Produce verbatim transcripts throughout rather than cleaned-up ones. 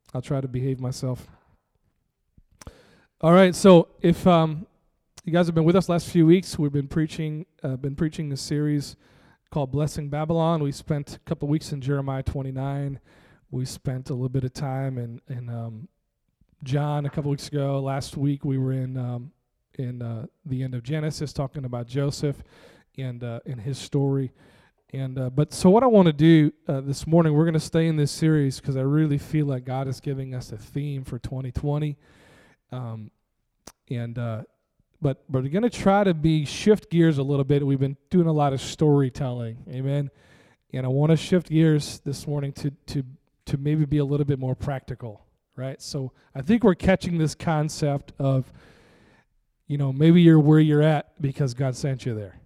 I'll try to behave myself. All right, so if um, you guys have been with us last few weeks, we've been preaching, uh, been preaching a series called Blessing Babylon. We spent a couple weeks in Jeremiah twenty-nine. We spent a little bit of time in in um, John a couple weeks ago. Last week we were in um, in uh, the end of Genesis, talking about Joseph and uh, and his story. And uh, but so what I want to do uh, this morning, we're going to stay in this series because I really feel like God is giving us a theme for twenty twenty. Um, and uh, but but we're going to try to be shift gears a little bit. We've been doing a lot of storytelling, amen. And I want to shift gears this morning to to to maybe be a little bit more practical, right? So I think we're catching this concept of, you know, maybe you're where you're at because God sent you there.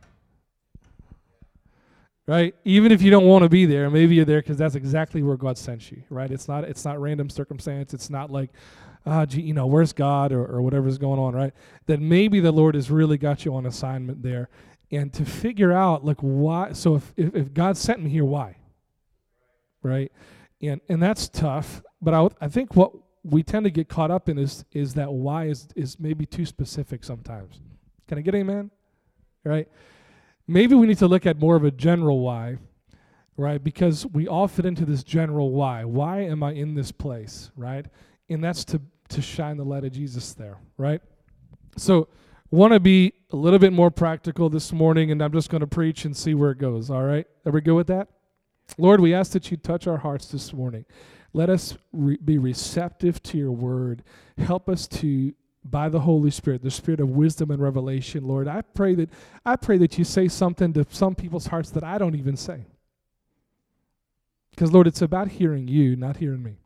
Right? Even if you don't want to be there, maybe you're there because that's exactly where God sent you, right? It's not it's not random circumstance. It's not like, ah, gee, you know, where's God or, or whatever's going on, right? That maybe the Lord has really got you on assignment there. And to figure out, like, why, so if, if, if God sent me here, why? Right? And and that's tough, but I, I think what we tend to get caught up in is is that why is, is maybe too specific sometimes. Can I get amen? Right? Maybe we need to look at more of a general why, right? Because we all fit into this general why. Why am I in this place, right? And that's to, to shine the light of Jesus there, right? So want to be a little bit more practical this morning, and I'm just going to preach and see where it goes, all right? Are we good with that? Lord, we ask that you touch our hearts this morning. Let us re- be receptive to your word. Help us to, by the Holy Spirit, the Spirit of wisdom and revelation, Lord, I pray that I pray that you say something to some people's hearts that I don't even say. Because, Lord, it's about hearing you, not hearing me.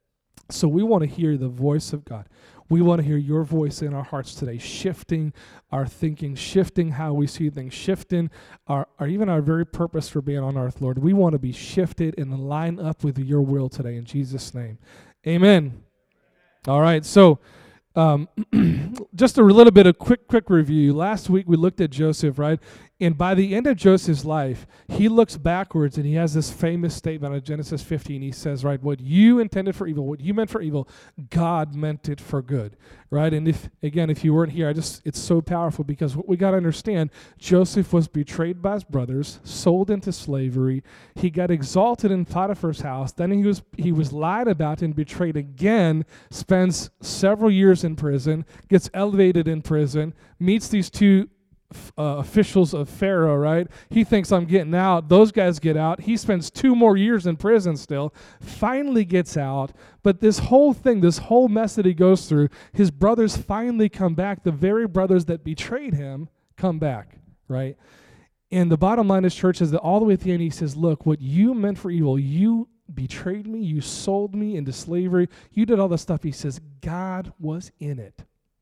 So we want to hear the voice of God. We want to hear your voice in our hearts today, shifting our thinking, shifting how we see things, shifting our, our even our very purpose for being on earth, Lord. We want to be shifted and line up with your will today in Jesus' name. Amen. All right, so Um, just a little bit of quick, quick review. Last week we looked at Joseph, right? And by the end of Joseph's life, he looks backwards and he has this famous statement of Genesis fifteen. He says, right, what you intended for evil, what you meant for evil, God meant it for good, right? And if, again, if you weren't here, I just, it's so powerful because what we got to understand, Joseph was betrayed by his brothers, sold into slavery. He got exalted in Potiphar's house. Then he was, he was lied about and betrayed again, spends several years in prison, gets elevated in prison, meets these two Uh, officials of Pharaoh, right? He thinks I'm getting out. Those guys get out. He spends two more years in prison still, finally gets out. But this whole thing, this whole mess that he goes through, his brothers finally come back. The very brothers that betrayed him come back, right? And the bottom line is, church, is that all the way at the end, he says, look, what you meant for evil, you betrayed me, you sold me into slavery, you did all this stuff. He says, God was in it.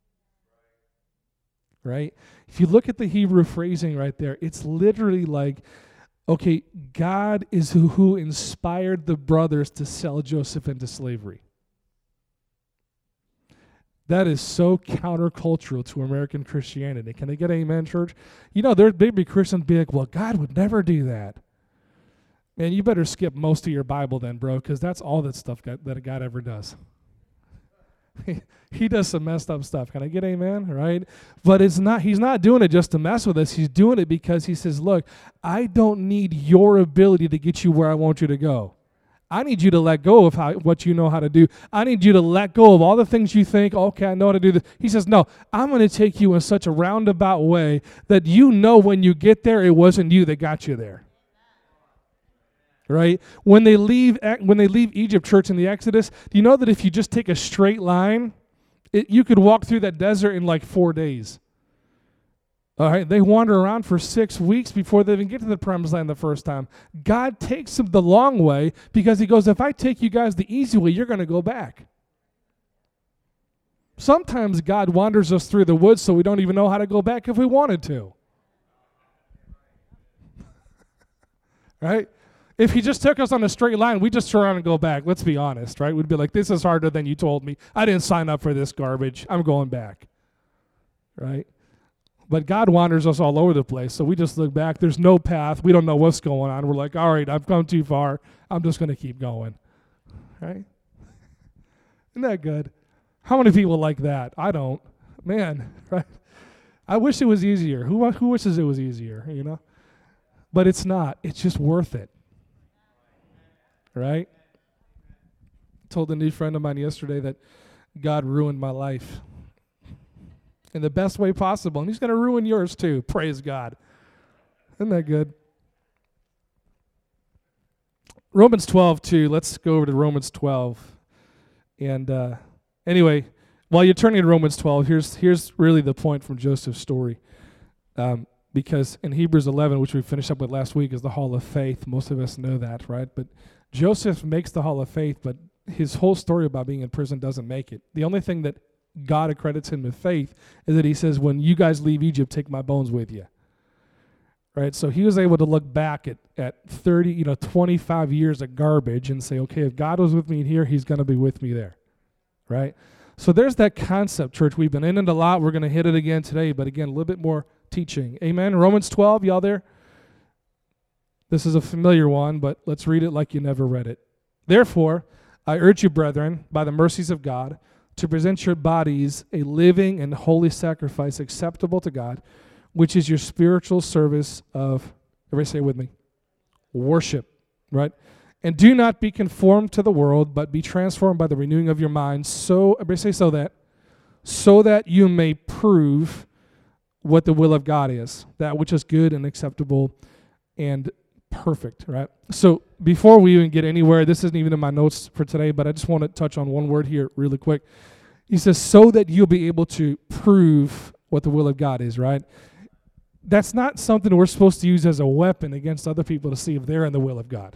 Right? If you look at the Hebrew phrasing right there, it's literally like, okay, God is who, who inspired the brothers to sell Joseph into slavery. That is so countercultural to American Christianity. Can I get amen, church? You know, there'd be Christians be like, well, God would never do that. Man, you better skip most of your Bible then, bro, because that's all that stuff God, that God ever does. He does some messed up stuff. Can I get amen? Right? But it's not. He's not doing it just to mess with us. He's doing it because he says, look, I don't need your ability to get you where I want you to go. I need you to let go of how, what you know how to do. I need you to let go of all the things you think, okay, I know how to do this. He says, no, I'm going to take you in such a roundabout way that you know when you get there, it wasn't you that got you there. Right? When they leave when they leave Egypt, church, in the Exodus, do you know that if you just take a straight line, it, you could walk through that desert in like four days? All right? They wander around for six weeks before they even get to the promised land the first time. God takes them the long way because he goes, if I take you guys the easy way, you're going to go back. Sometimes God wanders us through the woods so we don't even know how to go back if we wanted to. Right? If he just took us on a straight line, we'd just turn around and go back. Let's be honest, right? We'd be like, this is harder than you told me. I didn't sign up for this garbage. I'm going back, right? But God wanders us all over the place, so we just look back. There's no path. We don't know what's going on. We're like, all right, I've gone too far. I'm just going to keep going, right? Isn't that good? How many people like that? I don't. Man, right? I wish it was easier. Who who wishes it was easier, you know? But it's not. It's just worth it. Right? I told a new friend of mine yesterday that God ruined my life in the best way possible, and he's going to ruin yours too. Praise God. Isn't that good? Romans twelve, too. Let's go over to Romans twelve. And uh, anyway, while you're turning to Romans twelve, here's here's really the point from Joseph's story. Um, because in Hebrews eleven, which we finished up with last week, is the hall of faith. Most of us know that, right? But Joseph makes the hall of faith, but his whole story about being in prison doesn't make it. The only thing that God accredits him with faith is that he says, when you guys leave Egypt, take my bones with you. Right? So he was able to look back at, at thirty, you know, twenty-five years of garbage and say, okay, if God was with me here, he's going to be with me there. Right? So there's that concept, church. We've been in it a lot. We're going to hit it again today, but again, a little bit more teaching. Amen? Romans twelve, y'all there? This is a familiar one, but let's read it like you never read it. Therefore, I urge you, brethren, by the mercies of God, to present your bodies a living and holy sacrifice acceptable to God, which is your spiritual service of, everybody say it with me, worship, right? And do not be conformed to the world, but be transformed by the renewing of your mind, so, everybody say so that, so that you may prove what the will of God is, that which is good and acceptable and perfect, right? So before we even get anywhere, this isn't even in my notes for today, but I just want to touch on one word here really quick. He says, so that you'll be able to prove what the will of God is, right? That's not something we're supposed to use as a weapon against other people to see if they're in the will of God.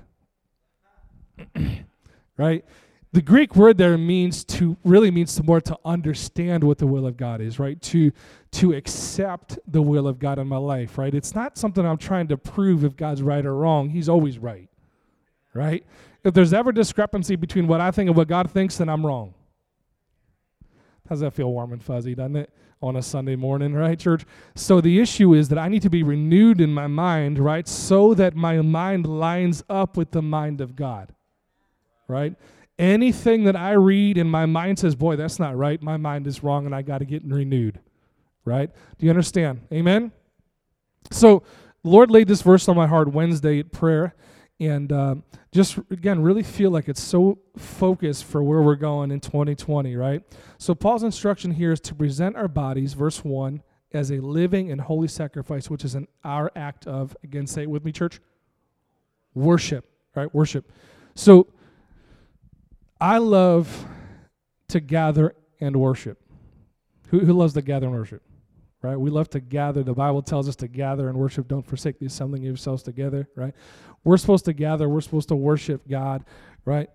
Right? The Greek word there means to, really means to more to understand what the will of God is, right? To, to accept the will of God in my life, right? It's not something I'm trying to prove if God's right or wrong. He's always right, right? If there's ever discrepancy between what I think and what God thinks, then I'm wrong. How's that feel warm and fuzzy, doesn't it? On a Sunday morning, right, church? So the issue is that I need to be renewed in my mind, right, so that my mind lines up with the mind of God, right? Anything that I read and my mind says, boy, that's not right, my mind is wrong and I got to get renewed, right? Do you understand? Amen? So the Lord laid this verse on my heart Wednesday at prayer, and uh, just, again, really feel like it's so focused for where we're going in twenty twenty, right? So Paul's instruction here is to present our bodies, verse one, as a living and holy sacrifice, which is an our act of, again, say it with me, church, worship, right? Worship. So I love to gather and worship. Who, who loves to gather and worship? Right? We love to gather. The Bible tells us to gather and worship. Don't forsake the assembling of yourselves together, right? We're supposed to gather. We're supposed to worship God, right?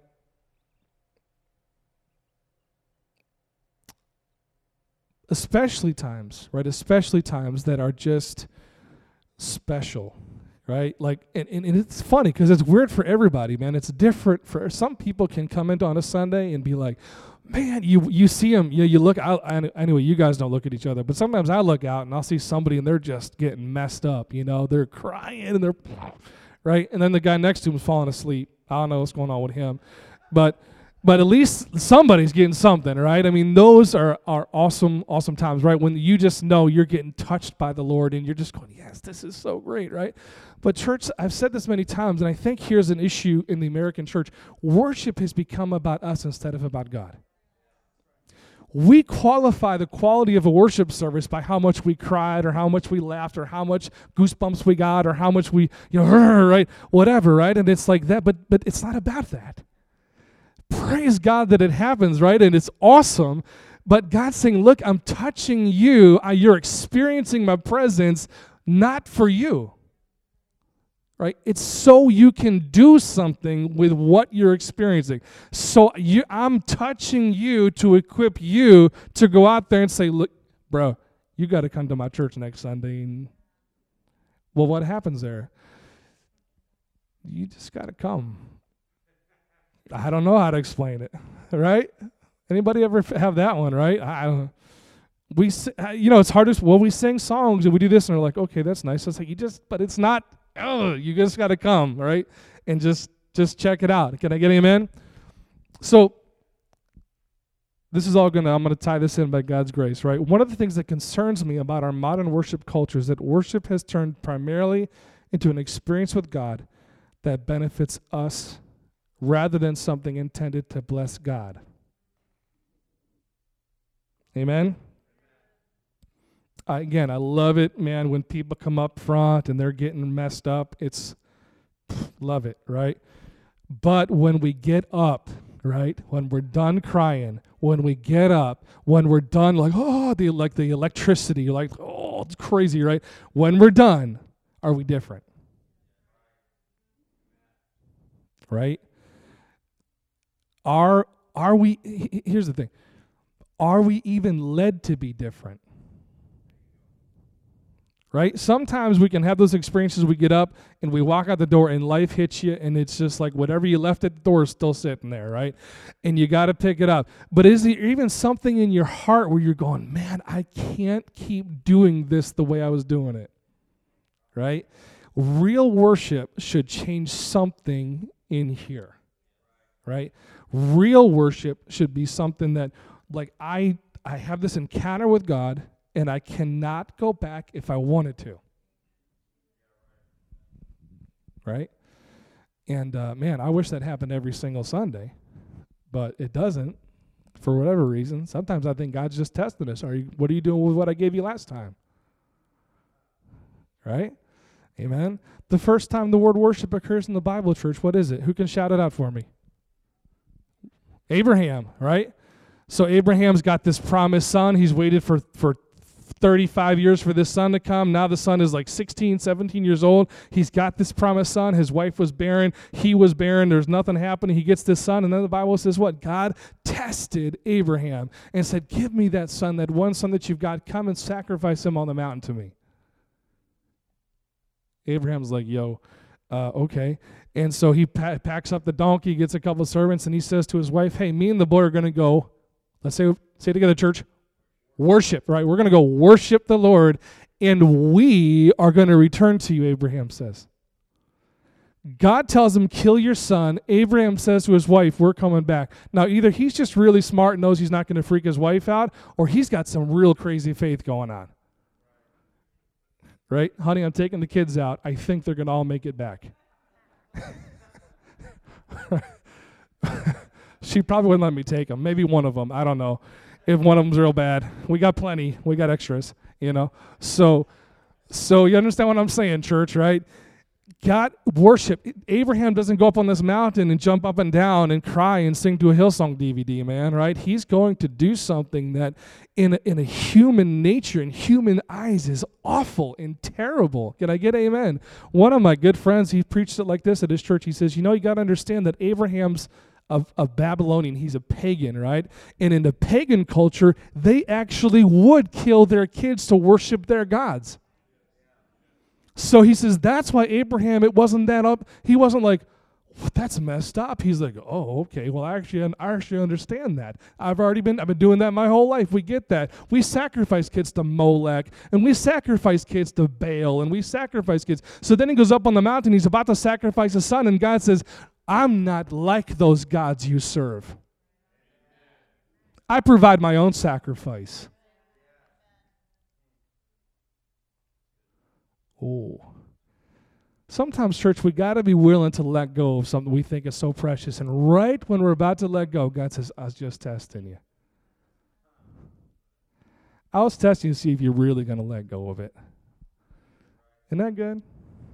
Especially times, right? Especially times that are just special, right? Like, and, and, and it's funny because it's weird for everybody, man. It's different for some people. Can come into on a Sunday and be like, man, you you see them, you know, you look out, anyway, you guys don't look at each other, but sometimes I look out and I'll see somebody and they're just getting messed up, you know, they're crying and they're, right? And then the guy next to him is falling asleep. I don't know what's going on with him, but but at least somebody's getting something, right? I mean, those are, are awesome, awesome times, right? When you just know you're getting touched by the Lord and you're just going, yes, this is so great, right? But church, I've said this many times, and I think here's an issue in the American church. Worship has become about us instead of about God. We qualify the quality of a worship service by how much we cried or how much we laughed or how much goosebumps we got or how much we, you know, right, whatever, right? And it's like that, but but it's not about that. Praise God that it happens, right? And it's awesome. But God's saying, look, I'm touching you. You're experiencing my presence, not for you. Right? It's so you can do something with what you're experiencing. So you, I'm touching you to equip you to go out there and say, look, bro, you got to come to my church next Sunday. And, well, what happens there? You just got to come. I don't know how to explain it, right? Anybody ever have that one, right? I don't know. We, you know, it's hard to, well, we sing songs and we do this and we're like, okay, that's nice. It's like, you just, but it's not, oh, you just got to come, right? And just just check it out. Can I get an amen? So this is all going to, I'm going to tie this in by God's grace, right? One of the things that concerns me about our modern worship culture is that worship has turned primarily into an experience with God that benefits us rather than something intended to bless God. Amen? I, again, I love it, man, when people come up front and they're getting messed up. It's, pff, love it, right? But when we get up, right, when we're done crying, when we get up, when we're done, like, oh, the like the electricity, like, oh, it's crazy, right? When we're done, are we different? Right? Are are we, here's the thing, are we even led to be different? Right? Sometimes we can have those experiences, we get up and we walk out the door and life hits you and it's just like whatever you left at the door is still sitting there, right? And you got to pick it up. But is there even something in your heart where you're going, man, I can't keep doing this the way I was doing it, right? Real worship should change something in here, right? Real worship should be something that, like, I I have this encounter with God, and I cannot go back if I wanted to. Right? And, uh, man, I wish that happened every single Sunday, but it doesn't for whatever reason. Sometimes I think God's just testing us. Are you, what are you doing with what I gave you last time? Right? Amen? The first time the word worship occurs in the Bible, church, what is it? Who can shout it out for me? Abraham, right? So Abraham's got this promised son. He's waited for, for thirty-five years for this son to come. Now the son is like sixteen, seventeen years old. He's got this promised son. His wife was barren. He was barren. There's nothing happening. He gets this son. And then the Bible says what? God tested Abraham and said, give me that son, that one son that you've got. Come and sacrifice him on the mountain to me. Abraham's like, yo, uh, okay. And so he pa- packs up the donkey, gets a couple of servants, and he says to his wife, hey, me and the boy are going to go, let's say, say it together, church, worship, right? We're going to go worship the Lord, and we are going to return to you, Abraham says. God tells him, kill your son. Abraham says to his wife, we're coming back. Now, either he's just really smart and knows he's not going to freak his wife out, or he's got some real crazy faith going on. Right? Honey, I'm taking the kids out. I think they're going to all make it back. She probably wouldn't let me take them. Maybe one of them. I don't know. If one of them's real bad. We got plenty. We got extras, you know. So, so you understand what I'm saying, church, right? God, worship. Abraham doesn't go up on this mountain and jump up and down and cry and sing to a Hillsong D V D, man, right? He's going to do something that in a, in a human nature and human eyes is awful and terrible. Can I get amen? One of my good friends, he preached it like this at his church. He says, you know, you got to understand that Abraham's a, a Babylonian. He's a pagan, right? And in the pagan culture, they actually would kill their kids to worship their gods. So he says, that's why Abraham, it wasn't that up. He wasn't like, that's messed up. He's like, oh, okay, well, I actually, I actually understand that. I've already been, I've been doing that my whole life. We get that. We sacrifice kids to Molech, and we sacrifice kids to Baal, and we sacrifice kids. So then he goes up on the mountain. He's about to sacrifice his son, and God says, I'm not like those gods you serve. I provide my own sacrifice. Oh. Sometimes, church, we got to be willing to let go of something we think is so precious. And right when we're about to let go, God says, I was just testing you. I was testing you to see if you're really going to let go of it. Isn't that good?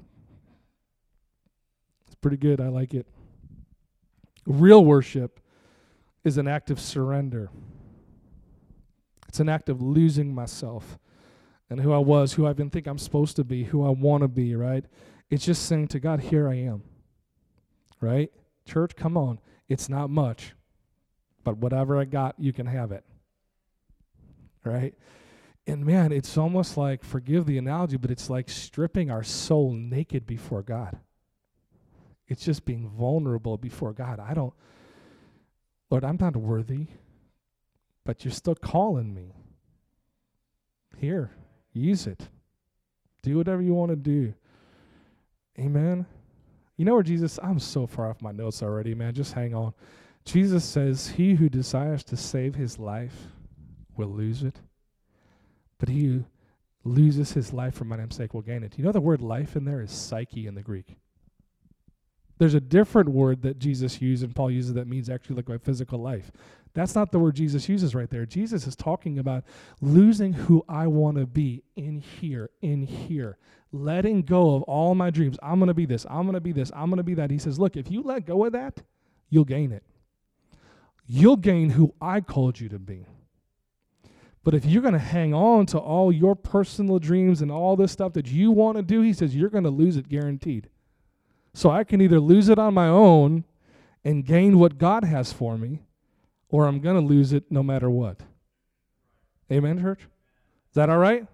It's pretty good. I like it. Real worship is an act of surrender. It's an act of losing myself and who I was, who I even think I'm supposed to be, who I want to be, right? It's just saying to God, here I am, right? Church, come on. It's not much, but whatever I got, you can have it, right? And man, it's almost like, forgive the analogy, but it's like stripping our soul naked before God. It's just being vulnerable before God. I don't, Lord, I'm not worthy, but you're still calling me. Here, use it. Do whatever you want to do. Amen. You know where Jesus, I'm so far off my notes already, man. Just hang on. Jesus says, he who desires to save his life will lose it, but he who loses his life for my name's sake will gain it. You know the word life in there is psyche in the Greek. There's a different word that Jesus used and Paul uses that means actually like my physical life. That's not the word Jesus uses right there. Jesus is talking about losing who I want to be in here, in here. Letting go of all my dreams. I'm going to be this. I'm going to be this. I'm going to be that. He says, look, if you let go of that, you'll gain it. You'll gain who I called you to be. But if you're going to hang on to all your personal dreams and all this stuff that you want to do, he says, you're going to lose it guaranteed. So I can either lose it on my own and gain what God has for me, or I'm going to lose it no matter what. Amen, church? Is that all right?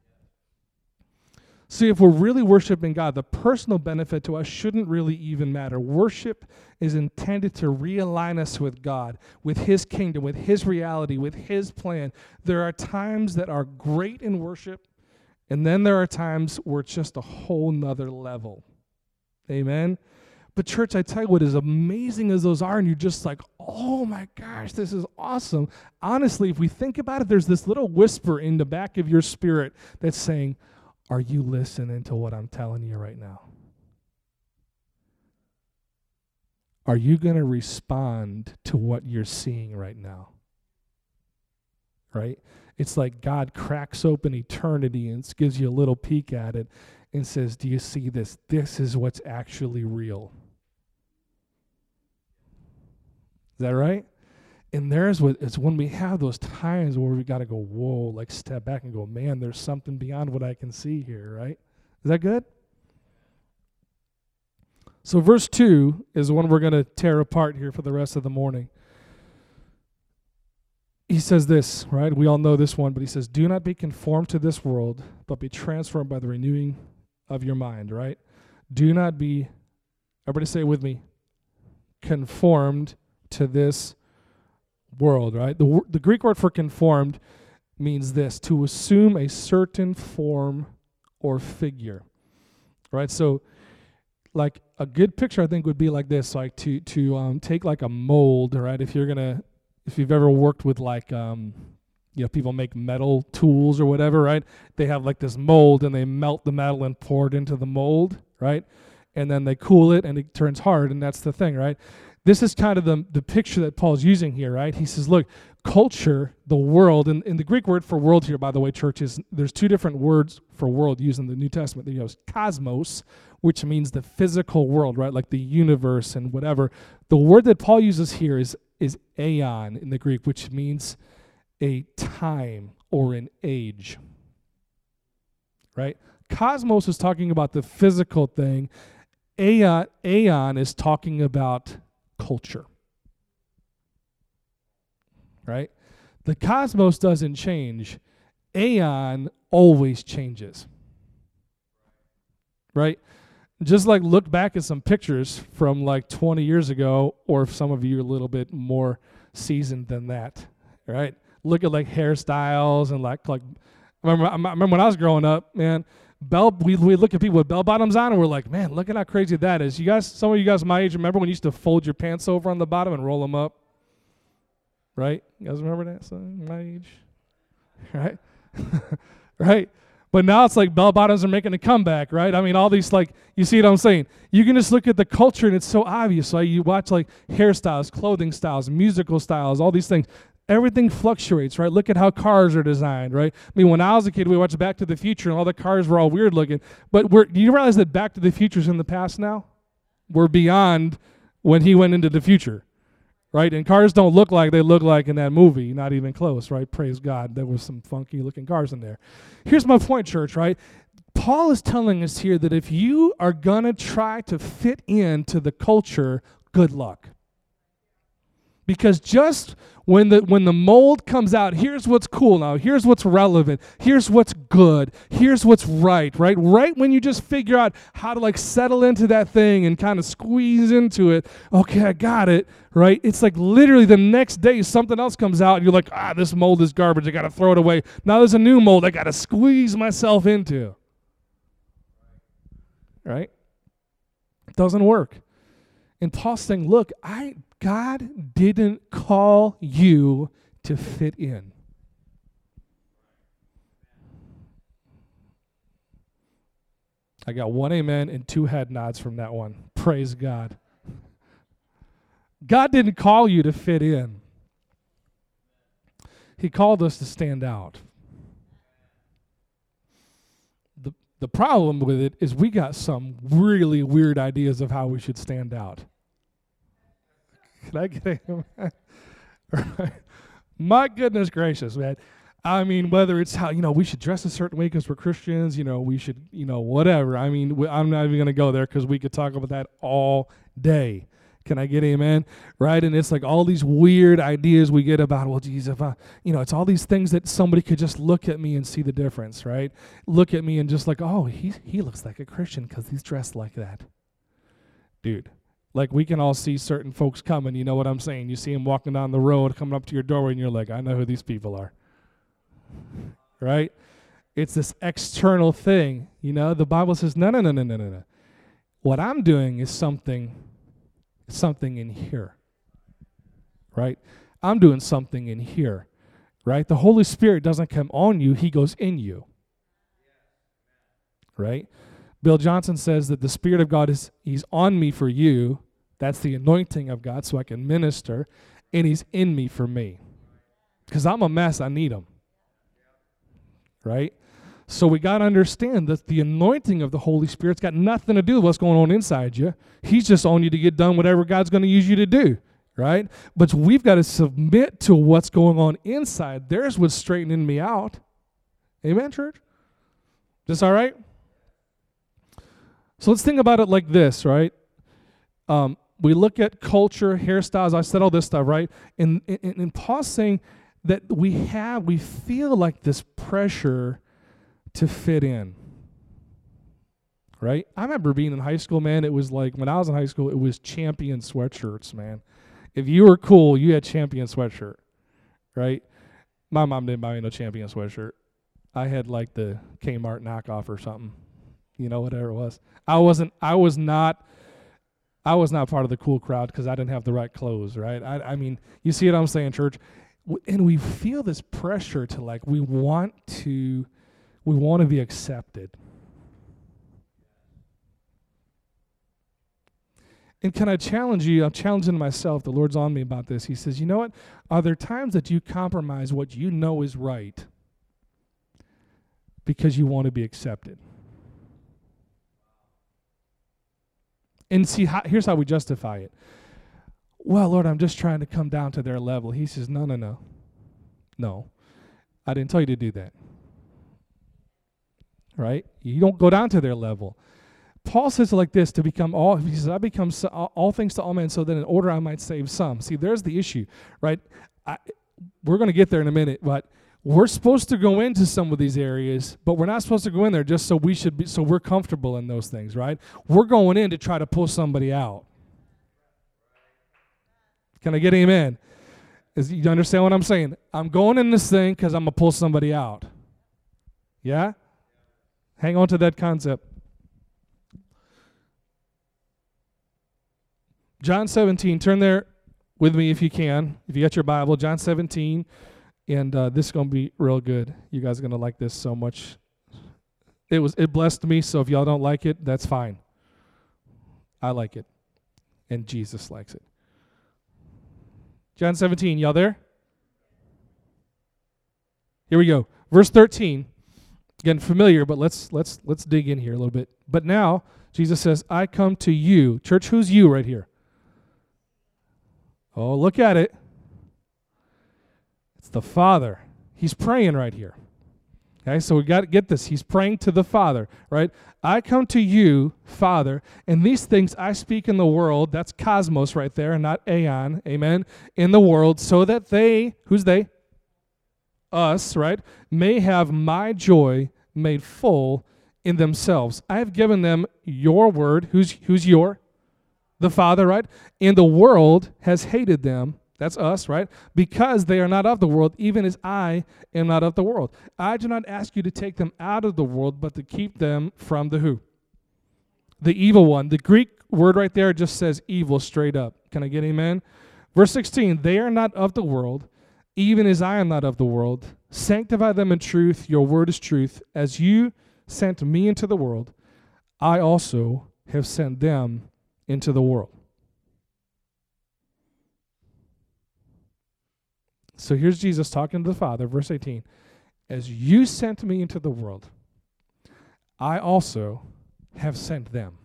See, if we're really worshiping God, the personal benefit to us shouldn't really even matter. Worship is intended to realign us with God, with his kingdom, with his reality, with his plan. There are times that are great in worship, and then there are times where it's just a whole nother level. Amen? But church, I tell you what, as amazing as those are, and you're just like, oh my gosh, this is awesome. Honestly, if we think about it, there's this little whisper in the back of your spirit that's saying, are you listening to what I'm telling you right now? Are you going to respond to what you're seeing right now? Right? It's like God cracks open eternity and gives you a little peek at it and says, do you see this? This is what's actually real. Is that right? And there's what it's when we have those times where we got to go, whoa, like step back and go, man, there's something beyond what I can see here, right? Is that good? So verse two is the one we're going to tear apart here for the rest of the morning. He says this, right? We all know this one, but he says, do not be conformed to this world, but be transformed by the renewing of your mind, right? Do not be, everybody say it with me, conformed to this world, right? The the Greek word for conformed means this, to assume a certain form or figure, right? So like a good picture I think would be like this, like to to um, take like a mold, right? If you're gonna, if you've ever worked with like, um, you know, people make metal tools or whatever, right? They have like this mold and they melt the metal and pour it into the mold, right? And then they cool it and it turns hard, and that's the thing, right? This is kind of the, the picture that Paul's using here, right? He says, look, culture, the world, and, and the Greek word for world here, by the way, church, is there's two different words for world used in the New Testament. You know, cosmos, which means the physical world, right? Like the universe and whatever. The word that Paul uses here is, is aeon in the Greek, which means a time or an age, right? Cosmos is talking about the physical thing. Aeon, aeon is talking about culture, right? The cosmos doesn't change. Aeon always changes, right? Just like look back at some pictures from like twenty years ago, or if some of you are a little bit more seasoned than that, right? Look at like hairstyles and like, like I remember, I remember when I was growing up, man, Bell, we we look at people with bell bottoms on, and we're like, man, look at how crazy that is. You guys, some of you guys my age, remember when you used to fold your pants over on the bottom and roll them up? Right? You guys remember that? So my age, right? Right? But now it's like bell bottoms are making a comeback, right? I mean, all these, like, you see what I'm saying? You can just look at the culture, and it's so obvious. Like, you watch like hairstyles, clothing styles, musical styles, all these things. Everything fluctuates, right? Look at how cars are designed, right? I mean, when I was a kid, we watched Back to the Future, and all the cars were all weird looking. But we're, do you realize that Back to the Future's in the past now? We're beyond when he went into the future, right? And cars don't look like they look like in that movie, not even close, right? Praise God. There was some funky looking cars in there. Here's my point, church, right? Paul is telling us here that if you are going to try to fit into the culture, good luck. Because just when the when the mold comes out, here's what's cool now, here's what's relevant, here's what's good, here's what's right, right? Right when you just figure out how to like settle into that thing and kind of squeeze into it, okay, I got it, right? It's like literally the next day something else comes out and you're like, ah, this mold is garbage, I got to throw it away. Now there's a new mold I got to squeeze myself into, right? It doesn't work. And Paul's saying, look, I God didn't call you to fit in. I got one amen and two head nods from that one. Praise God. God didn't call you to fit in. He called us to stand out. The, the problem with it is we got some really weird ideas of how we should stand out. Can I get a amen? Right. My goodness gracious, man. I mean, whether it's how, you know, we should dress a certain way because we're Christians, you know, we should, you know, whatever. I mean, we, I'm not even going to go there because we could talk about that all day. Can I get amen? Right? And it's like all these weird ideas we get about, well, geez, if I, you know, it's all these things that somebody could just look at me and see the difference, right? Look at me and just like, oh, he, he looks like a Christian because he's dressed like that. Dude, like we can all see certain folks coming, you know what I'm saying? You see them walking down the road, coming up to your doorway, and you're like, I know who these people are. Right? It's this external thing. You know, the Bible says, no, no, no, no, no, no, no. What I'm doing is something, something in here. Right? I'm doing something in here. Right? The Holy Spirit doesn't come on you, he goes in you. Right? Bill Johnson says that the Spirit of God is, he's on me for you. That's the anointing of God so I can minister. And he's in me for me. Because I'm a mess, I need him. Right? So we got to understand that the anointing of the Holy Spirit's got nothing to do with what's going on inside you. He's just on you to get done whatever God's going to use you to do. Right? But we've got to submit to what's going on inside. There's what's straightening me out. Amen, church? Is this all right? So let's think about it like this, right? Um, we look at culture, hairstyles. I said all this stuff, right? And, and, and Paul's saying that we have, we feel like this pressure to fit in, right? I remember being in high school, man. It was like, when I was in high school, it was Champion sweatshirts, man. If you were cool, you had Champion sweatshirt, right? My mom didn't buy me no Champion sweatshirt. I had like the Kmart knockoff or something, you know, whatever it was. I wasn't, I was not, I was not part of the cool crowd because I didn't have the right clothes, right? I, I mean, you see what I'm saying, church? And we feel this pressure to like, we want to, we want to be accepted. And can I challenge you? I'm challenging myself. The Lord's on me about this. He says, you know what? Are there times that you compromise what you know is right because you want to be accepted? And see, how, here's how we justify it. Well, Lord, I'm just trying to come down to their level. He says, no, no, no. No. I didn't tell you to do that. Right? You don't go down to their level. Paul says it like this, to become all, he says, I become so, all, all things to all men so that in order I might save some. See, there's the issue, right? I, we're going to get there in a minute, but we're supposed to go into some of these areas, but we're not supposed to go in there just so we should be, so we're comfortable in those things, right? We're going in to try to pull somebody out. Can I get amen? Is, you understand what I'm saying? I'm going in this thing because I'm going to pull somebody out. Yeah? Hang on to that concept. John seventeen, turn there with me if you can. If you got your Bible, John seventeen. And uh, this is going to be real good. You guys are going to like this so much. It was it blessed me, so if y'all don't like it, that's fine. I like it. And Jesus likes it. John seventeen, y'all there? Here we go. Verse thirteen. Again, familiar, but let's let's let's dig in here a little bit. But now, Jesus says, I come to you. Church, who's you right here? Oh, look at it. It's the Father. He's praying right here. Okay, so we got to get this. He's praying to the Father, right? I come to you, Father, and these things I speak in the world, that's cosmos right there, and not aeon, amen, in the world, so that they, who's they? Us, right, may have my joy made full in themselves. I have given them your word. Who's who's your? The Father, right? And the world has hated them. That's us, right? Because they are not of the world, even as I am not of the world. I do not ask you to take them out of the world, but to keep them from the who? The evil one. The Greek word right there just says evil straight up. Can I get amen? Verse sixteen, they are not of the world, even as I am not of the world. Sanctify them in truth. Your word is truth. As you sent me into the world, I also have sent them into the world. So here's Jesus talking to the Father, verse eighteen. As you sent me into the world, I also have sent them.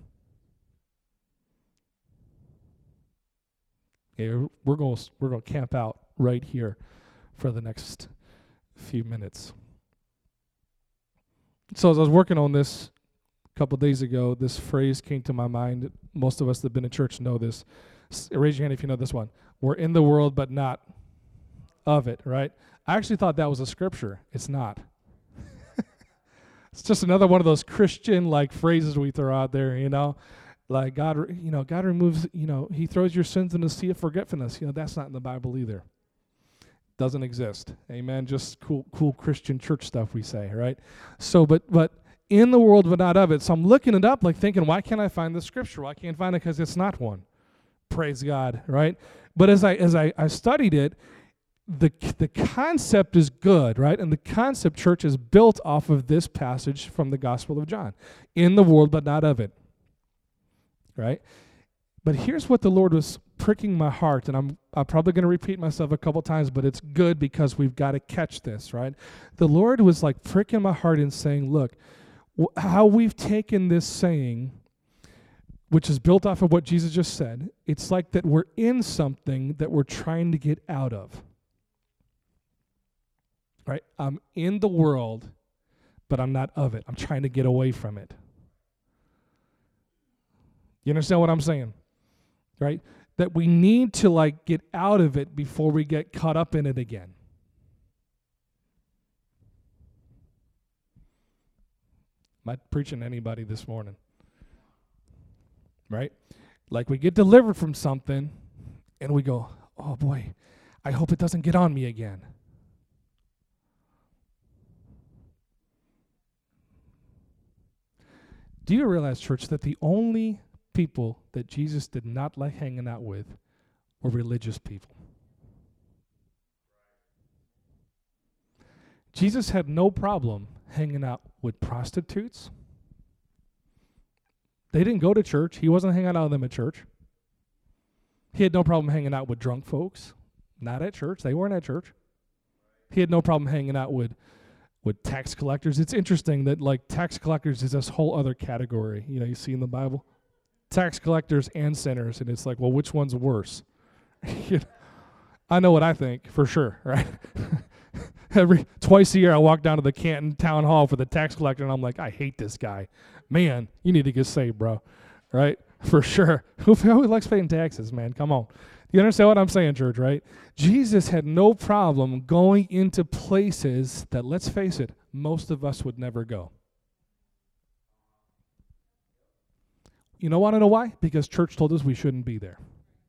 Okay, we're going we're going to camp out right here for the next few minutes. So as I was working on this a couple days ago, this phrase came to my mind. Most of us that have been in church know this. S- raise your hand if you know this one. We're in the world, but not of it, right? I actually thought that was a scripture. It's not. It's just another one of those Christian like phrases we throw out there, you know, like God, you know, God removes, you know, he throws your sins in the sea of forgetfulness. You know, that's not in the Bible either. Doesn't exist. Amen. Just cool, cool Christian church stuff we say, right? So, but, but in the world, but not of it. So I'm looking it up, like thinking, why can't I find the scripture? Well, I can't find it because it's not one. Praise God, right? But as I as I, I studied it, the the concept is good, right? And the concept, church, is built off of this passage from the Gospel of John. In the world, but not of it, right? But here's what the Lord was pricking my heart, and I'm, I'm probably going to repeat myself a couple times, but it's good because we've got to catch this, right? The Lord was like pricking my heart and saying, look, wh- how we've taken this saying, which is built off of what Jesus just said, it's like that we're in something that we're trying to get out of. Right? I'm in the world, but I'm not of it. I'm trying to get away from it. You understand what I'm saying? Right? That we need to like get out of it before we get caught up in it again. Am I preaching to anybody this morning? Right? Like we get delivered from something and we go, oh boy, I hope it doesn't get on me again. Do you realize, church, that the only people that Jesus did not like hanging out with were religious people? Jesus had no problem hanging out with prostitutes. They didn't go to church. He wasn't hanging out with them at church. He had no problem hanging out with drunk folks. Not at church. They weren't at church. He had no problem hanging out with with tax collectors. It's interesting that like tax collectors is this whole other category, you know, you see in the Bible. Tax collectors and sinners, and it's like, well, which one's worse? You know, I know what I think, for sure, right? Every twice a year I walk down to the Canton Town Hall for the tax collector, and I'm like, I hate this guy. Man, you need to get saved, bro. Right? For sure. Who, who likes paying taxes, man? Come on. You understand what I'm saying, church, right? Jesus had no problem going into places that, let's face it, most of us would never go. You know, want to know why? Because church told us we shouldn't be there.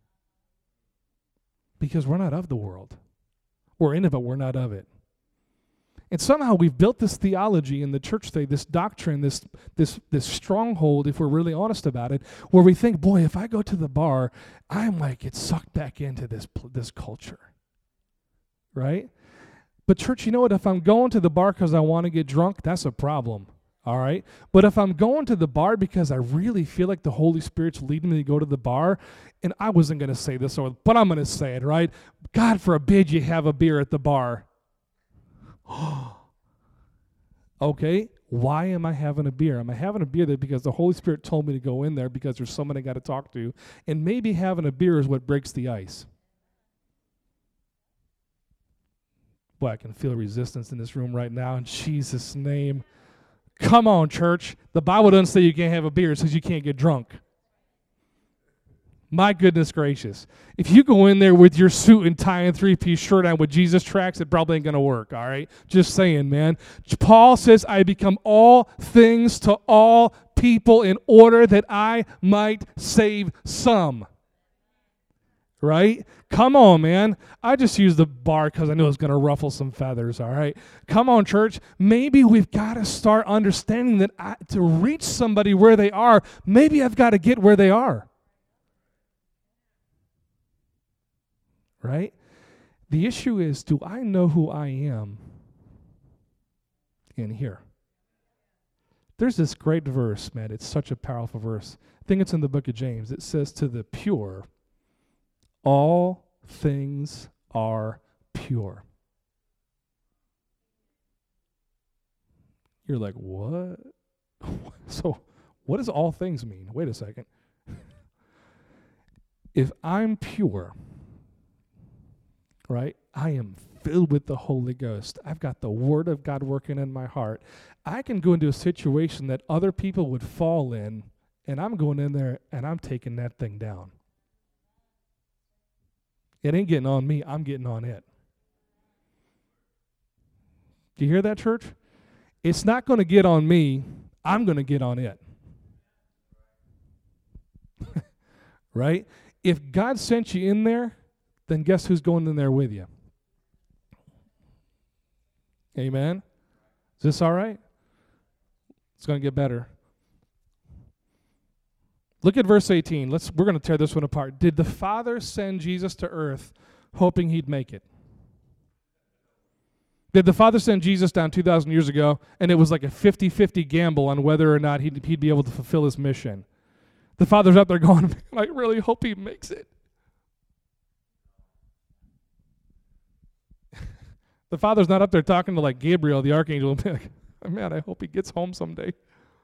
Because we're not of the world. We're in it, but we're not of it. And somehow we've built this theology in the church today, this doctrine, this this this stronghold, if we're really honest about it, where we think, boy, if I go to the bar, I might get sucked back into this this culture, right? But church, you know what? If I'm going to the bar because I want to get drunk, that's a problem, all right? But if I'm going to the bar because I really feel like the Holy Spirit's leading me to go to the bar, and I wasn't going to say this, but I'm going to say it, right? God forbid you have a beer at the bar. Okay, why am I having a beer? Am I having a beer there because the Holy Spirit told me to go in there because there's someone I got to talk to, and maybe having a beer is what breaks the ice? Boy, I can feel resistance in this room right now in Jesus' name. Come on, church. The Bible doesn't say you can't have a beer. It says you can't get drunk. My goodness gracious. If you go in there with your suit and tie and three-piece shirt on with Jesus tracks, it probably ain't going to work, all right? Just saying, man. Paul says, I become all things to all people in order that I might save some. Right? Come on, man. I just used the bar because I knew it was going to ruffle some feathers, all right? Come on, church. Maybe we've got to start understanding that I, to reach somebody where they are, maybe I've got to get where they are. right? The issue is, do I know who I am in here? There's this great verse, man. It's such a powerful verse. I think it's in the book of James. It says, to the pure, all things are pure. You're like, what? So what does all things mean? Wait a second. If I'm pure, right, I am filled with the Holy Ghost. I've got the Word of God working in my heart. I can go into a situation that other people would fall in, and I'm going in there and I'm taking that thing down. It ain't getting on me. I'm getting on it. Do you hear that, church? It's not going to get on me. I'm going to get on it. Right? If God sent you in there, then guess who's going in there with you? Amen? Is this all right? It's going to get better. Look at verse eighteen. Let's, we're going to tear this one apart. Did the Father send Jesus to earth hoping he'd make it? Did the Father send Jesus down two thousand years ago, and it was like a fifty-fifty gamble on whether or not he'd, he'd be able to fulfill his mission? The Father's up there going, I really hope he makes it. The Father's not up there talking to like Gabriel, the archangel, and be like, oh, man, I hope he gets home someday.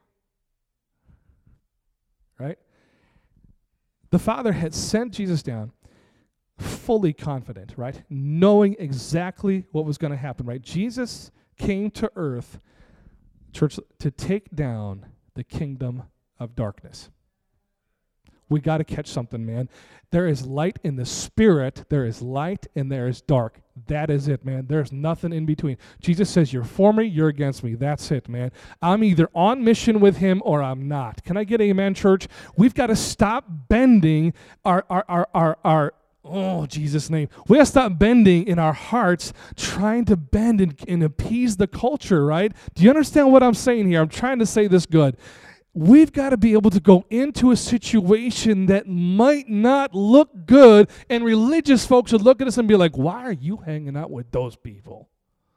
Right? The Father had sent Jesus down fully confident, right? Knowing exactly what was going to happen, right? Jesus came to earth, church, to take down the kingdom of darkness. We got to catch something, man. There is light in the spirit, there is light, and there is dark. That is it, man. There's nothing in between. Jesus says, you're for me, you're against me. That's it, man. I'm either on mission with him or I'm not. Can I get amen, church? We've got to stop bending our, our, our, our, our oh, Jesus' name. We got to stop bending in our hearts, trying to bend and, and appease the culture, right? Do you understand what I'm saying here? I'm trying to say this good. We've got to be able to go into a situation that might not look good, and religious folks would look at us and be like, why are you hanging out with those people?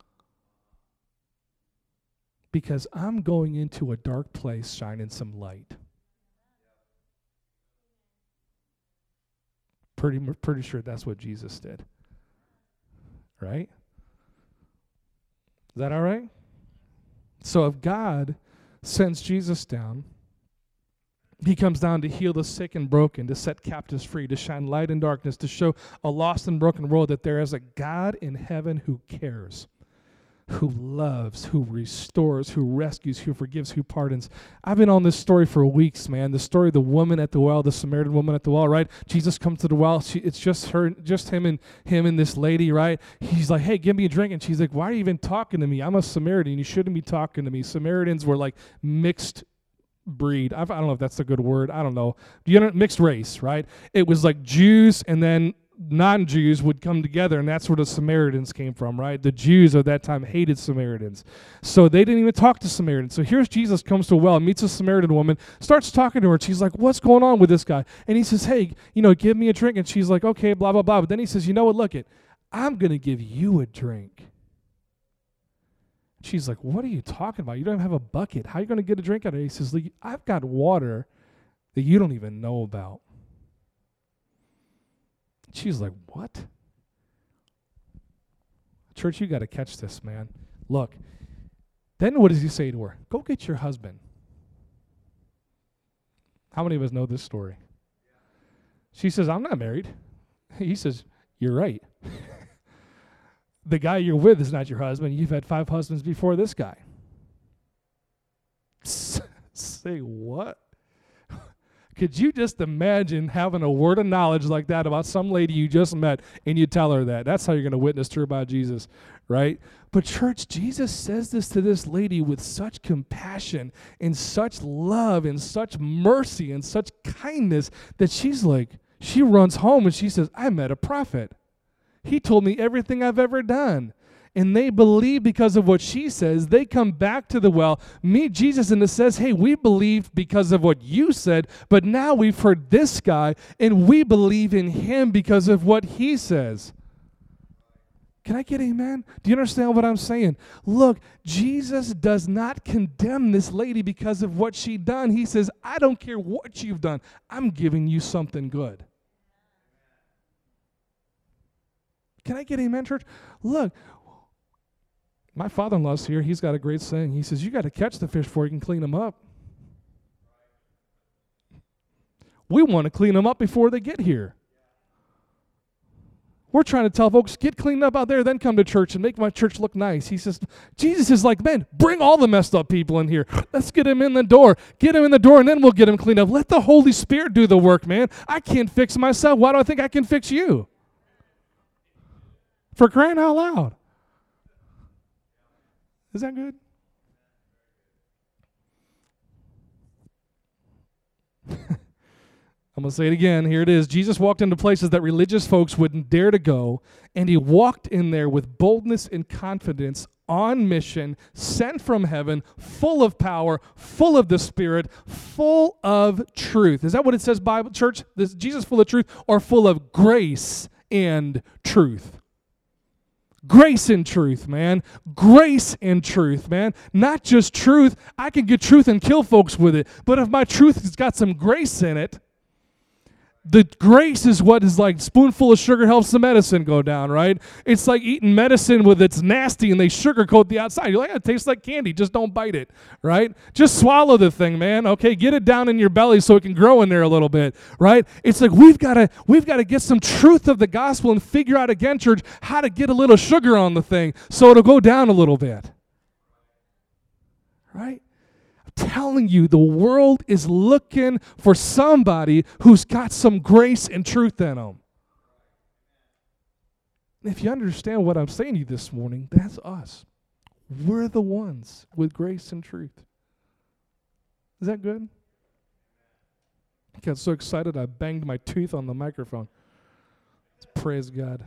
Because I'm going into a dark place shining some light. Pretty, pretty sure that's what Jesus did. Right? Is that all right? So if God sends Jesus down, he comes down to heal the sick and broken, to set captives free, to shine light in darkness, to show a lost and broken world that there is a God in heaven who cares, who loves, who restores, who rescues, who forgives, who pardons. I've been on this story for weeks, man. The story of the woman at the well, the Samaritan woman at the well, right? Jesus comes to the well. She, it's just her, just him and him and this lady, right? He's like, hey, give me a drink. And she's like, why are you even talking to me? I'm a Samaritan. You shouldn't be talking to me. Samaritans were like mixed breed. I've, I don't know if that's a good word. I don't know. You know, mixed race, right? It was like Jews and then non-Jews would come together, and that's where the Samaritans came from, right? The Jews of that time hated Samaritans. So they didn't even talk to Samaritans. So here's Jesus, comes to a well, meets a Samaritan woman, starts talking to her, and she's like, what's going on with this guy? And he says, hey, you know, give me a drink. And she's like, okay, blah, blah, blah. But then he says, you know what, look it, I'm going to give you a drink. She's like, what are you talking about? You don't even have a bucket. How are you going to get a drink out of it? He says, I've got water that you don't even know about. She's like, what? Church, you got to catch this, man. Look, then what does he say to her? Go get your husband. How many of us know this story? She says, I'm not married. He says, you're right. The guy you're with is not your husband. You've had five husbands before this guy. Say what? Could you just imagine having a word of knowledge like that about some lady you just met and you tell her that? That's how you're going to witness to her about Jesus, right? But church, Jesus says this to this lady with such compassion and such love and such mercy and such kindness that she's like, she runs home and she says, I met a prophet. He told me everything I've ever done. and they believe because of what she says. They come back to the well, meet Jesus, and it says, hey, we believe because of what you said, but now we've heard this guy, and we believe in him because of what he says. Can I get amen? Do you understand what I'm saying? Look, Jesus does not condemn this lady because of what she done. He says, I don't care what you've done. I'm giving you something good. Can I get amen, church? Look, my father-in-law's here. He's got a great saying. He says, you got to catch the fish before you can clean them up. We want to clean them up before they get here. We're trying to tell folks, get cleaned up out there, then come to church and make my church look nice. He says, Jesus is like, man, bring all the messed up people in here. Let's get them in the door. Get them in the door, and then we'll get them cleaned up. Let the Holy Spirit do the work, man. I can't fix myself. Why do I think I can fix you? For crying out loud. Is that good? I'm going to say it again. Here it is. Jesus walked into places that religious folks wouldn't dare to go, and he walked in there with boldness and confidence, on mission, sent from heaven, full of power, full of the Spirit, full of truth. Is that what it says, Bible church? Is Jesus full of truth or full of grace and truth? Grace and truth, man. Grace and truth, man. Not just truth. I can get truth and kill folks with it, but if my truth has got some grace in it, the grace is what is like spoonful of sugar helps the medicine go down, right? It's like eating medicine with it's nasty and they sugarcoat the outside. You're like, it tastes like candy. Just don't bite it, right? Just swallow the thing, man. Okay, get it down in your belly so it can grow in there a little bit, right? It's like we've got to we've got to get some truth of the gospel and figure out again, church, how to get a little sugar on the thing so it'll go down a little bit, right? Telling you, the world is looking for somebody who's got some grace and truth in them. If you understand what I'm saying to you this morning, that's us. We're the ones with grace and truth. Is that good? I got so excited I banged my tooth on the microphone. Praise God.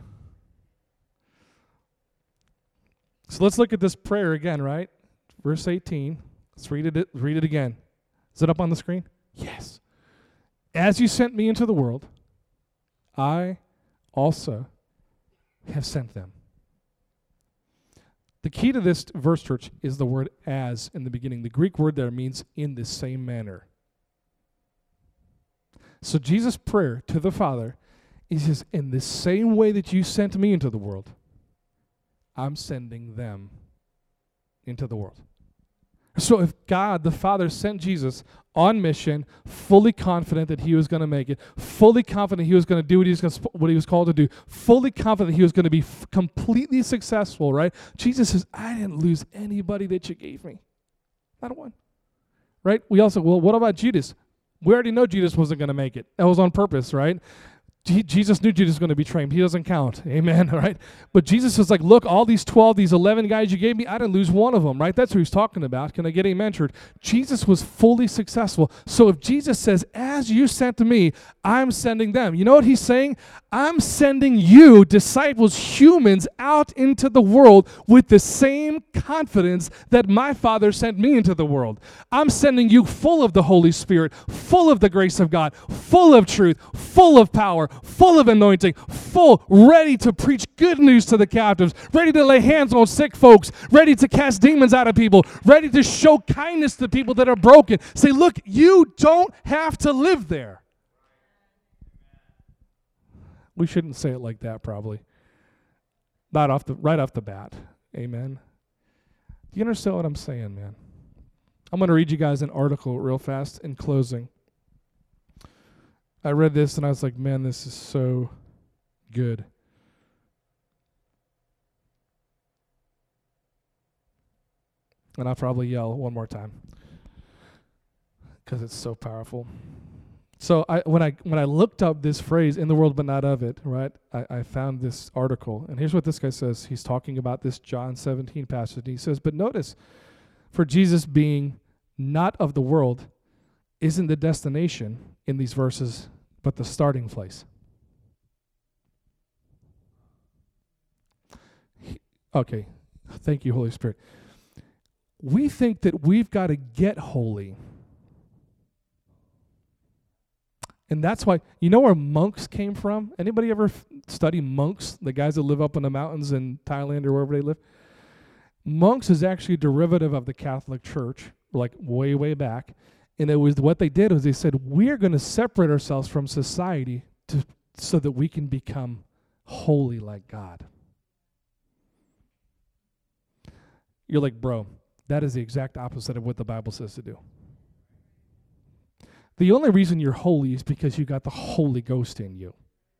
So let's look at this prayer again, right? Verse eighteen. Let's read it, read it again. Is it up on the screen? Yes. As you sent me into the world, I also have sent them. The key to this verse, church, is the word as in the beginning. The Greek word there means in the same manner. So Jesus' prayer to the Father is just in the same way that you sent me into the world, I'm sending them into the world. So if God, the Father, sent Jesus on mission, fully confident that he was going to make it, fully confident he was going to do what he was, gonna, what he was called to do, fully confident he was going to be f- completely successful, right? Jesus says, I didn't lose anybody that you gave me. Not one. Right? We also, well, what about Judas? We already know Judas wasn't going to make it. That was on purpose, right? Jesus knew Judas was going to betray him. He doesn't count. Amen. All right. But Jesus was like, look, all these twelve, these eleven guys you gave me, I didn't lose one of them, right? That's who he's talking about. Can I get amen, church? Jesus was fully successful. So if Jesus says, as you sent me, I'm sending them. You know what he's saying? I'm sending you, disciples, humans, out into the world with the same confidence that my Father sent me into the world. I'm sending you full of the Holy Spirit, full of the grace of God, full of truth, full of power, full of anointing, full, ready to preach good news to the captives, ready to lay hands on sick folks, ready to cast demons out of people, ready to show kindness to people that are broken. Say, look, you don't have to live there. We shouldn't say it like that, probably. Not off the right off the bat. Amen. Do you understand what I'm saying, man? I'm going to read you guys an article real fast in closing. I read this and I was like, man, this is so good. And I'll probably yell one more time because it's so powerful. So I, when I when I looked up this phrase, in the world but not of it, right, I, I found this article. And here's what this guy says. He's talking about this John seventeen passage. And he says, but notice, for Jesus being not of the world isn't the destination in these verses, but the starting place. He, okay, Thank you, Holy Spirit. We think that we've got to get holy. And that's why, you know where monks came from? Anybody ever f- study monks, the guys that live up in the mountains in Thailand or wherever they live? Monks is actually a derivative of the Catholic Church, like way, way back. And it was what they did was they said, we're going to separate ourselves from society to, so that we can become holy like God. You're like, bro, that is the exact opposite of what the Bible says to do. The only reason you're holy is because you got the Holy Ghost in you.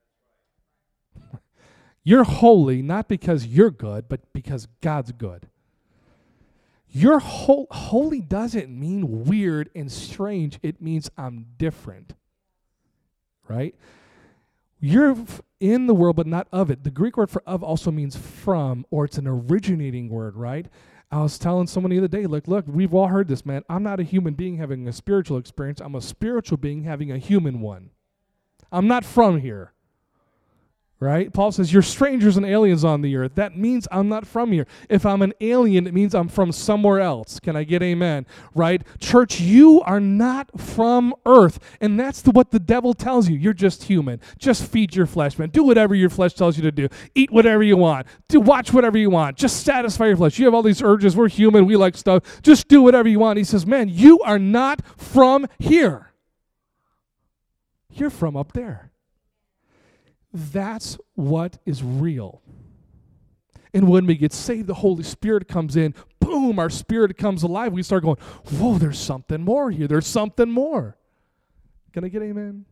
You're holy not because you're good, but because God's good. You're ho- holy doesn't mean weird and strange. It means I'm different. Right? You're f- in the world, but not of it. The Greek word for of also means from, or it's an originating word, right? I was telling someone the other day, like, look, we've all heard this, man. I'm not a human being having a spiritual experience. I'm a spiritual being having a human one. I'm not from here. Right? Paul says, you're strangers and aliens on the earth. That means I'm not from here. If I'm an alien, it means I'm from somewhere else. Can I get amen? Right? Church, you are not from earth. And that's the, what the devil tells you. You're just human. Just feed your flesh, man. Do whatever your flesh tells you to do. Eat whatever you want. Do watch whatever you want. Just satisfy your flesh. You have all these urges. We're human. We like stuff. Just do whatever you want. He says, man, you are not from here. You're from up there. That's what is real. And when we get saved, the Holy Spirit comes in. Boom, our spirit comes alive. We start going, whoa, there's something more here. There's something more. Can I get amen?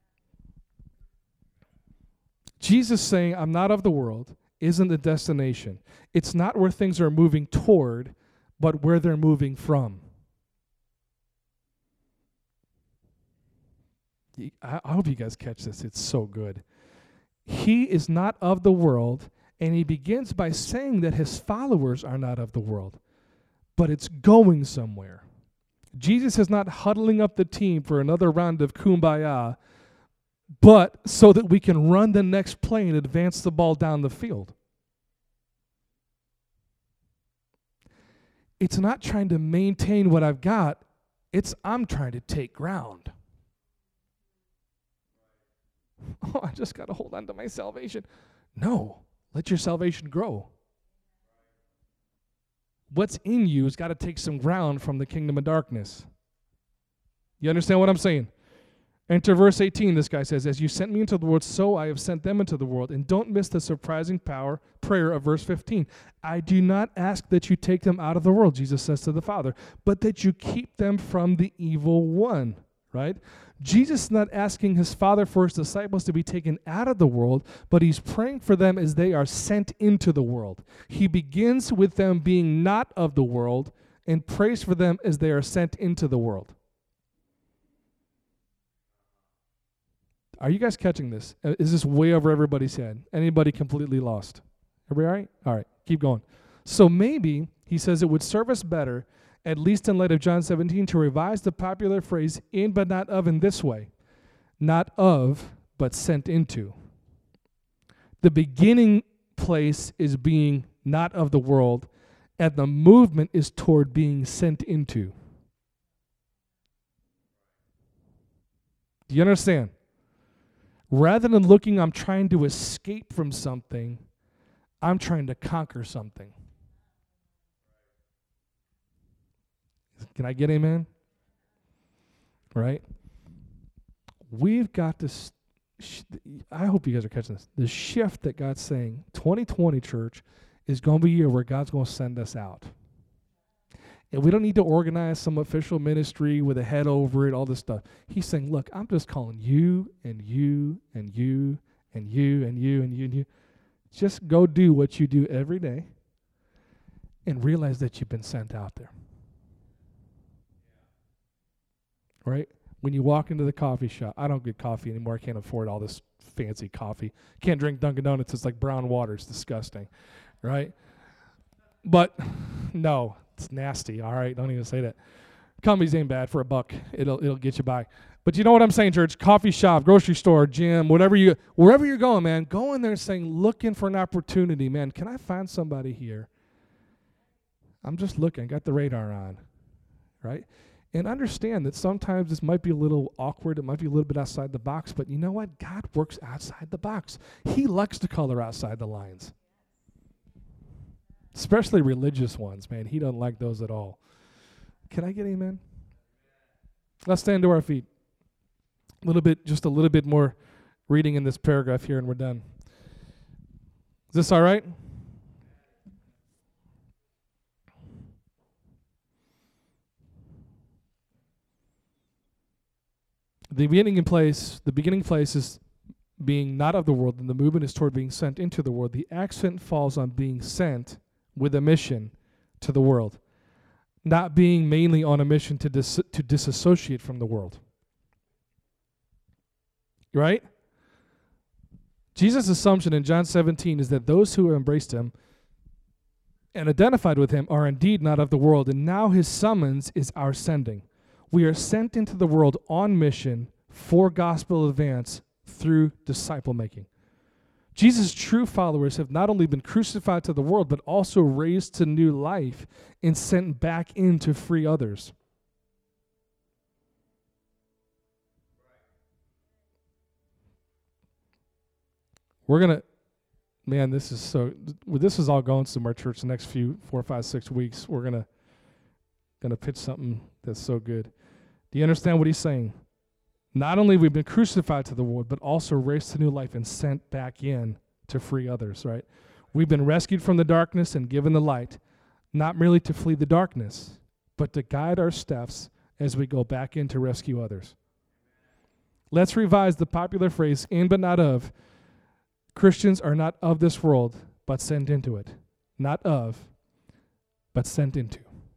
Jesus saying, I'm not of the world, isn't the destination. It's not where things are moving toward, but where they're moving from. I, I hope you guys catch this. It's so good. He is not of the world, and he begins by saying that his followers are not of the world, but it's going somewhere. Jesus is not huddling up the team for another round of kumbaya, but so that we can run the next play and advance the ball down the field. It's not trying to maintain what I've got. It's I'm trying to take ground. Oh, I just got to hold on to my salvation. No, let your salvation grow. What's in you has got to take some ground from the kingdom of darkness. You understand what I'm saying? Enter verse eighteen, this guy says, as you sent me into the world, so I have sent them into the world. And don't miss the surprising power prayer of verse fifteen. I do not ask that you take them out of the world, Jesus says to the Father, but that you keep them from the evil one, right? Jesus is not asking his Father for his disciples to be taken out of the world, but he's praying for them as they are sent into the world. He begins with them being not of the world and prays for them as they are sent into the world. Are you guys catching this? Is this way over everybody's head? Anybody completely lost? Everybody all right? All right, keep going. So maybe he says it would serve us better, at least in light of John seventeen, to revise the popular phrase in but not of in this way. Not of, but sent into. The beginning place is being not of the world, and the movement is toward being sent into. Do you understand? Rather than looking, I'm trying to escape from something, I'm trying to conquer something. Can I get amen? Right? We've got this, sh- I hope you guys are catching this, the shift that God's saying, twenty twenty, church, is going to be a year where God's going to send us out. And we don't need to organize some official ministry with a head over it, all this stuff. He's saying, look, I'm just calling you and you and you and you and you and you and you. Just go do what you do every day and realize that you've been sent out there. Right? When you walk into the coffee shop, I don't get coffee anymore. I can't afford all this fancy coffee. Can't drink Dunkin' Donuts. It's like brown water. It's disgusting. Right? But, no, it's nasty. All right? Don't even say that. Companies ain't bad for a buck. It'll it'll get you by. But you know what I'm saying, church? Coffee shop, grocery store, gym, whatever you, wherever you're going, man, go in there saying, looking for an opportunity. Man, can I find somebody here I'm just looking, got the radar on, right? And understand that sometimes this might be a little awkward. It might be a little bit outside the box. But you know what? God works outside the box. He likes to color outside the lines. Especially religious ones, man. He doesn't like those at all. Can I get amen? Let's stand to our feet. A little bit, just a little bit more reading in this paragraph here and we're done. Is this all right? The beginning place, the beginning place is being not of the world, and the movement is toward being sent into the world. The accent falls on being sent with a mission to the world, not being mainly on a mission to dis- to disassociate from the world. Right? Jesus' assumption in John seventeen is that those who embraced him and identified with him are indeed not of the world, and now his summons is our sending. We are sent into the world on mission for gospel advance through disciple making. Jesus' true followers have not only been crucified to the world, but also raised to new life and sent back in to free others. We're going to, man, this is so, this is all going to our church the next few, four, five, six weeks. We're going to, going to pitch something that's so good. Do you understand what he's saying? Not only we've been crucified to the world, but also raised to new life and sent back in to free others, right? We've been rescued from the darkness and given the light, not merely to flee the darkness, but to guide our steps as we go back in to rescue others. Let's revise the popular phrase, in but not of. Christians are not of this world, but sent into it. Not of, but sent into.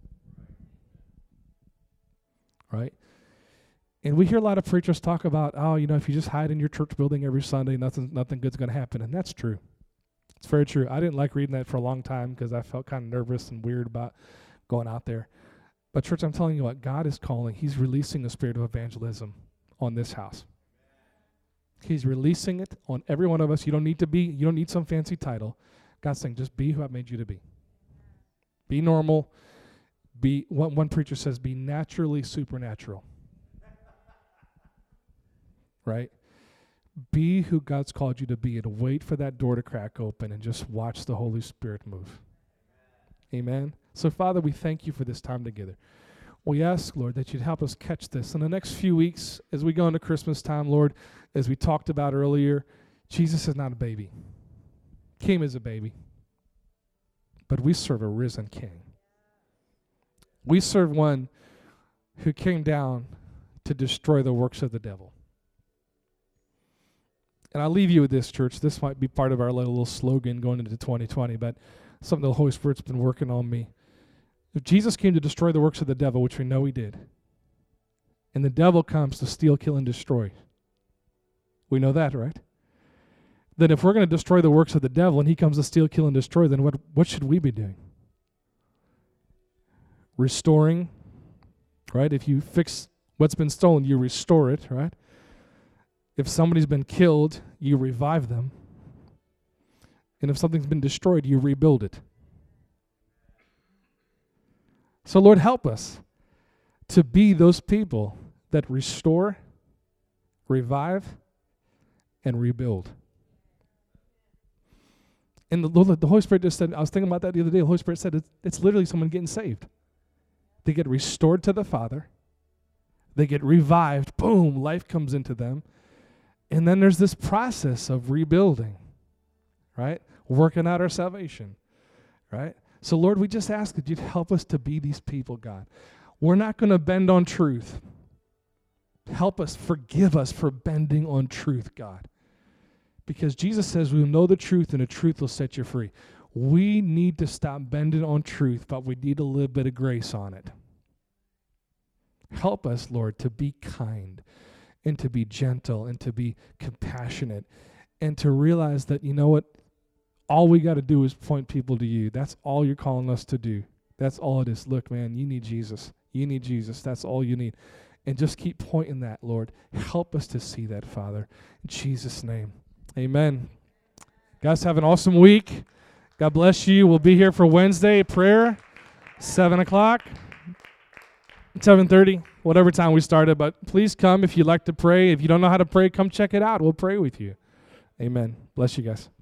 Right? And we hear a lot of preachers talk about, oh, you know, if you just hide in your church building every Sunday, nothing nothing good's going to happen. And that's true. It's very true. I didn't like reading that for a long time because I felt kind of nervous and weird about going out there. But church, I'm telling you what, God is calling. He's releasing the spirit of evangelism on this house. He's releasing it on every one of us. You don't need to be, you don't need some fancy title. God's saying, just be who I've made you to be. Be normal. Be, one, one preacher says, be naturally supernatural. Right? Be who God's called you to be and wait for that door to crack open and just watch the Holy Spirit move. Amen. So, Father, we thank you for this time together. We ask, Lord, that you'd help us catch this. In the next few weeks, as we go into Christmas time, Lord, as we talked about earlier, Jesus is not a baby. Came as a baby. But we serve a risen King. We serve one who came down to destroy the works of the devil. And I'll leave you with this, church. This might be part of our little slogan going into twenty twenty, but something the Holy Spirit's been working on me. If Jesus came to destroy the works of the devil, which we know he did, and the devil comes to steal, kill, and destroy, we know that, right? Then if we're going to destroy the works of the devil and he comes to steal, kill, and destroy, then what, what should we be doing? Restoring, right? If you fix what's been stolen, you restore it, right? If somebody's been killed, you revive them. And if something's been destroyed, you rebuild it. So, Lord, help us to be those people that restore, revive, and rebuild. And the, the Holy Spirit just said, I was thinking about that the other day, the Holy Spirit said it's, it's literally someone getting saved. They get restored to the Father. They get revived. Boom, life comes into them. And then there's this process of rebuilding, right? Working out our salvation, right? So, Lord, we just ask that you'd help us to be these people, God. We're not going to bend on truth. Help us, forgive us for bending on truth, God. Because Jesus says we'll know the truth and the truth will set you free. We need to stop bending on truth, but we need a little bit of grace on it. Help us, Lord, to be kind and to be gentle and to be compassionate and to realize that, you know what, all we got to do is point people to you. That's all you're calling us to do. That's all it is. Look, man, you need Jesus. You need Jesus. That's all you need. And just keep pointing that, Lord. Help us to see that, Father. In Jesus' name, amen. Guys, have an awesome week. God bless you. We'll be here for Wednesday prayer. seven o'clock, seven thirty, whatever time we started. But please come if you'd like to pray. If you don't know how to pray, come check it out. We'll pray with you. Amen. Bless you guys.